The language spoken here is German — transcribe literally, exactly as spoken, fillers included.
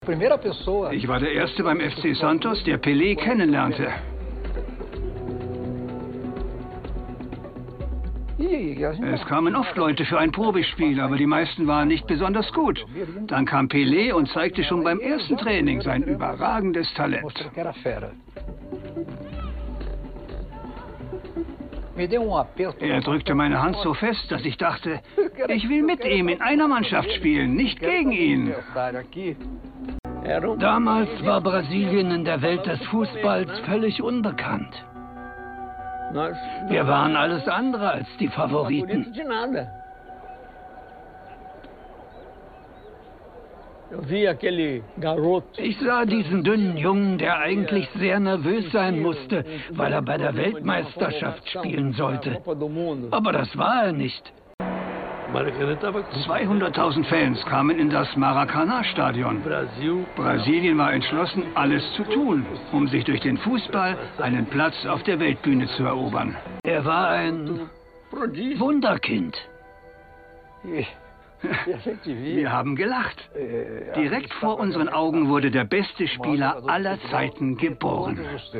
Ich war der Erste beim F C Santos, der Pelé kennenlernte. Es kamen oft Leute für ein Probespiel, aber die meisten waren nicht besonders gut. Dann kam Pelé und zeigte schon beim ersten Training sein überragendes Talent. Er drückte meine Hand so fest, dass ich dachte, ich will mit ihm in einer Mannschaft spielen, nicht gegen ihn. Damals war Brasilien in der Welt des Fußballs völlig unbekannt. Wir waren alles andere als die Favoriten. Ich sah diesen dünnen Jungen, der eigentlich sehr nervös sein musste, weil er bei der Weltmeisterschaft spielen sollte. Aber das war er nicht. zweihunderttausend Fans kamen in das Maracanã-Stadion. Brasilien war entschlossen, alles zu tun, um sich durch den Fußball einen Platz auf der Weltbühne zu erobern. Er war ein Wunderkind. Wir haben gelacht. Direkt vor unseren Augen wurde der beste Spieler aller Zeiten geboren.